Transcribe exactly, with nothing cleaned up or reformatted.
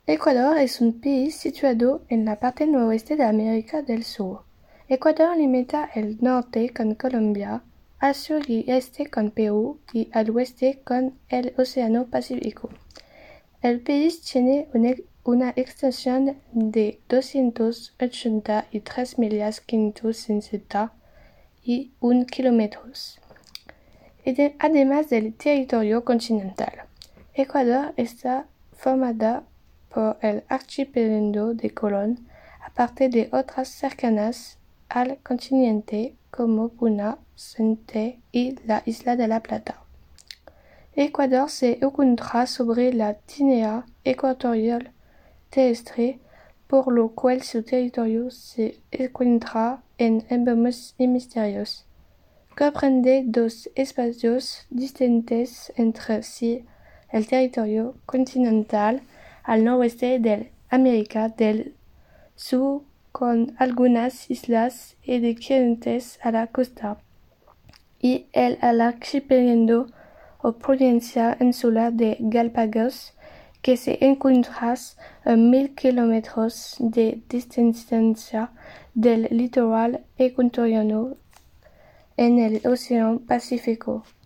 Ecuador es un país situado en la parte noroeste de América del Sur. Ecuador limita al norte con Colombia, al sur y este con Perú y al oeste con el Océano Pacífico. El país tiene una, una extensión de doscientas ochenta y tres millas quinientos sesenta y un kilómetros. Además del territorio continental, Ecuador está formada por el archipiélago de Colón, aparte de otras cercanas al continente como Puna, Sente y la Isla de la Plata. Ecuador se encuentra sobre la línea ecuatorial terrestre, por lo cual su territorio se encuentra en ambos hemisferios. Comprende dos espacios distintos entre sí: el territorio continental al noroeste de América del Sur, con algunas islas adyacentes a la costa, y el archipiélago o provincia insular de Galápagos, que se encuentra a mil kilómetros de distancia del litoral ecuatoriano en el Océano Pacífico.